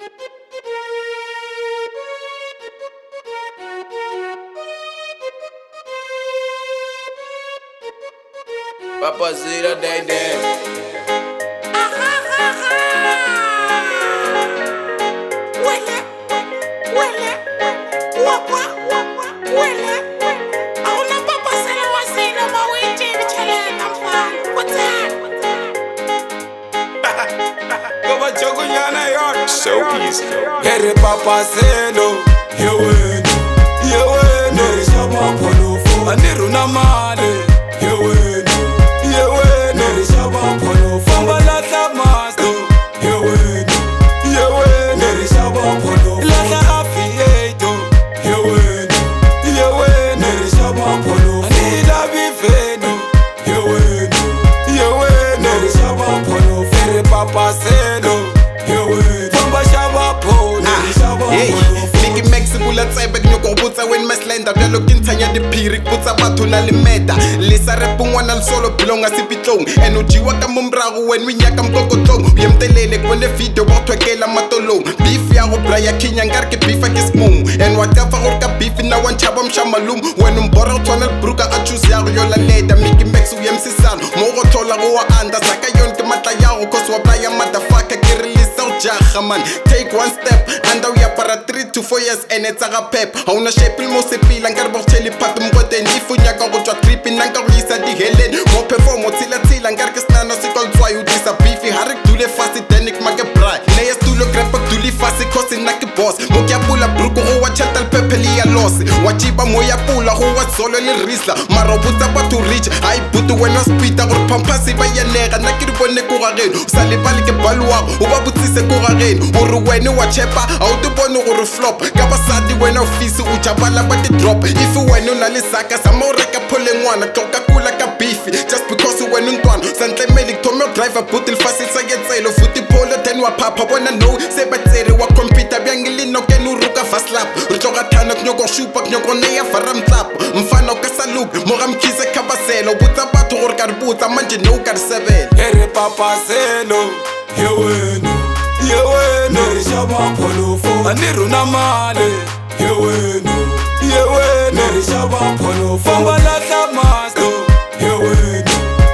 Papacito Day. So easy. Ere papacelo, yewenu, yewenu, shaba polofo. Aniru na male, yewenu, yewenu, shaba polofo. Fambala tamasto, yewenu, yewenu, shaba polofo. Lasa afieto, yewenu, yewenu, shaba polofo. Anila bifeno, yewenu, yewenu, shaba polofo. Ere papacelo, yewenu. Niki Maxi bula tsebe nyoko butsa when maslenda bjalo ke ntshanya diphiri butsa batho na le meta lesa repo ngwana le solo bilonga sepitlong eno jiwa ka momrago when we nyaka mkokotlong o yemtelele kone video ba thwekela matolong beef ya go braya kinya ngare ke beef ke smong and whatever gore ka beef na wan chaba mshamalum when umbora utshwana le bruka a choose ya go yola leda Niki Maxi o yemsisana mo go thola go wa anda saka yon ke matla ya go cause wa braya motherfucker ke release jaha man take one step anda uya para 3 to 4 years and it's a pep hauna shape mo sepila ngare bo tsheli phat mbote ndifunya ka go twa trip nanga go isa di helen mo perform tsila ngare ke snana se call tswa you disa beefy hare dule fast denic make bra ne ya stulo grab dule fast cause na ke boss mo kya pula bruko go wa chatal pepeli ya loss wa chiba mo ya pula go wa solo le risla marobutsa batho rich ai butu wena speeder go pampasi ba ya nega na ke di bone go ga geno sa le bale ke balwa o ba butsise go ga geno ore wena wa chepa a o te bone gore flop ka basadi wena ofisi o jabala ba te drop if wena o na le saka sa mo reka phole ngwana tloka kula ka beef just because wena ntwana santle medic tomo driver butil fast sa yetselo futhi pole then wa papa bona no se batsere wa computer byangili no ke nuruka fast lap re tloga thana nyoko shupa nyoko ne ya faram tlap mfana ka saluk mo ga mkhise khabaselo butsa batho gore ka re butsa manje no ka re sebele ere papacelo yewenu yewenu shaba polofo aniru na male yewenu yewenu shaba polofo fambala tamasto yewenu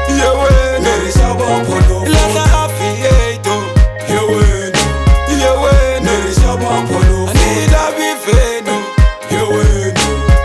yewenu shaba polofo lasa afieto yewenu yewenu shaba polofo anila bifeno yewenu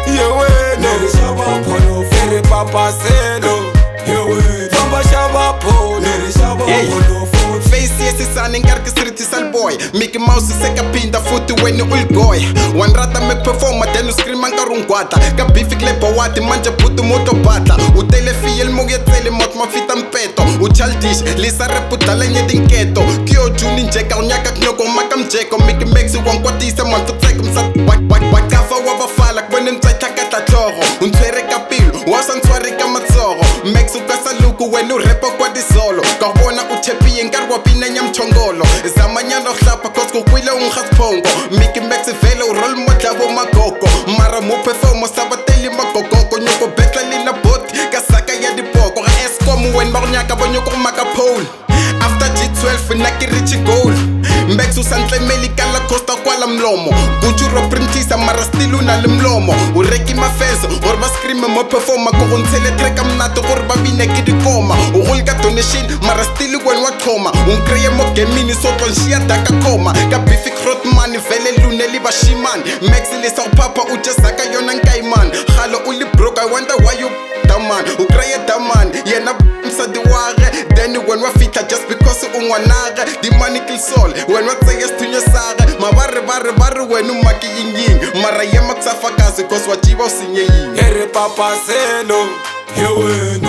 yewenu shaba polofo ere papacelo yewenu famba shaba polofo shaba polofo sisane ngare ke street sal boy Mickey Mouse se ka pinda futhi wena ulgoy one rata me performa then scream ankarungwata ka beef klepa wati manje putu moto batla u telefil mo yetsele mot mafita mpeto u childish lisa reputala nyedinketo kyo juni njeka unyaka knoko makamjeko Mickey Maxi wankwatisa manto tseka msat wakafa wa bafala kwene mtsetha ka tlatlogo untswere ka pilo wasantsware ka matsogo Maxi ka saluku wena repo kwa disolo ka bona u chepi ngare wa pina nyamthongolo zamanyana hlapha cause kukwile ungasphongo Mickey Maxi vele u roll modla bo magogo mara mo perform sabateli magogoko nyoko betla lina bot ka saka ya dipoko ga Eskom when ba nyaka bonyoko maka pole after G12 na ke reach goal Maxi santle melikala costa kwala mlomo kujuro printisa mara still una le mlomo u reki mafeso or ba scream mo perform ko gontsele track amnato gore ba bine ke dikoma u golka donation mara still when wa thoma un kreye mo gemini so tonshia daka koma ka beef crot money vele luneli ba shiman Maxi le sa papa u jesaka yona nkaiman khalo u li broke I wonder why you daman u kreye daman yena msadi wage then when wa fita just because ungwanaga the money kill soul when wa tsaya stunya saga mabare wena umaki yinging mara yema kusafakazi cause wajiba usinye yini ere papacelo yewenu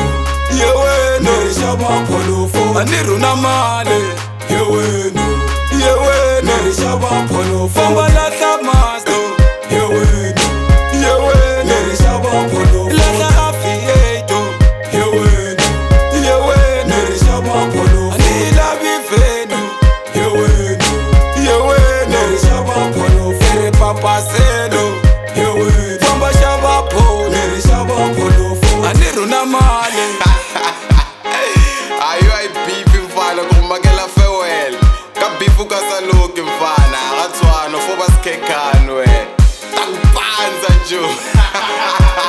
yewenu shaba polofo aniru na male yewenu yewenu shaba polofo fambala tamasto yewenu yewenu shaba polofo lasa afieto yewenu yewenu shaba polofo anila bifeno yewenu yewenu shaba polofo ere papacelo yewenu famba shaba polofo aniru na male ayo ay beef mfana kumakela farewell ka beef ka saluki mfana Kekanwe, takupanza jo.